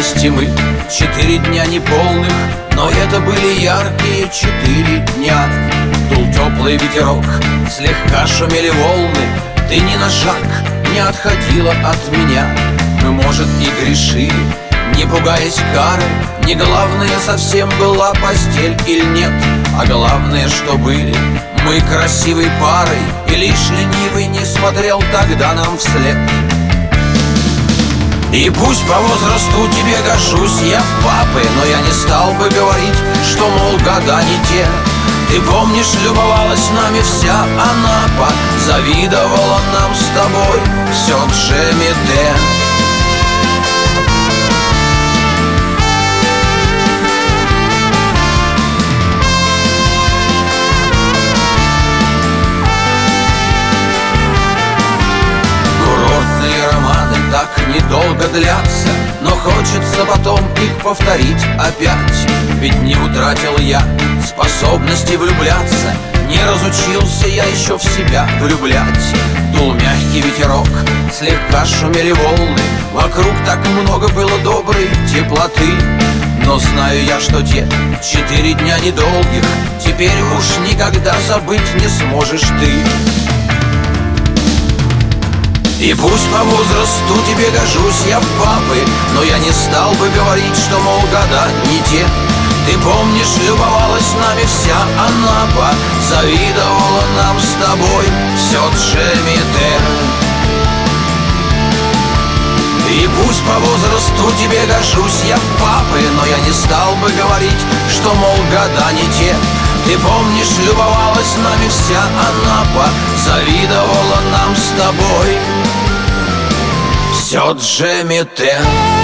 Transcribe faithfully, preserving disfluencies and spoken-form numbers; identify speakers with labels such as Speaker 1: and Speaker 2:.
Speaker 1: Вместе мы четыре дня неполных, но это были яркие четыре дня. Дул теплый ветерок, слегка шумели волны. Ты ни на шаг не отходила от меня. Мы, может, и грешили, не пугаясь кары. Не главное совсем была постель или нет, а главное, что были мы красивой парой. И лишь ленивый не смотрел тогда нам вслед. И пусть по возрасту тебе гожусь я в папы, но я не стал бы говорить, что, мол, года не те. Ты помнишь, любовалась нами вся Анапа, завидовала нам с тобой все Джемиде. Так недолго длятся, но хочется потом их повторить опять. Ведь не утратил я способности влюбляться, не разучился я еще в себя влюблять. Дул мягкий ветерок, слегка шумели волны. Вокруг так много было доброй теплоты. Но знаю я, что те четыре дня недолгих теперь уж никогда забыть не сможешь ты. И пусть по возрасту тебе гожусь я в папы, но я не стал бы говорить, что, мол, года не те. Ты помнишь, любовалась нами вся Анапа, завидовала нам с тобой все Джемиде. И пусть по возрасту тебе гожусь я в папы, но я не стал бы говорить, что, мол, года не те. Ты помнишь, любовалась нами вся Анапа, завидовала нам с тобой все Джемиде.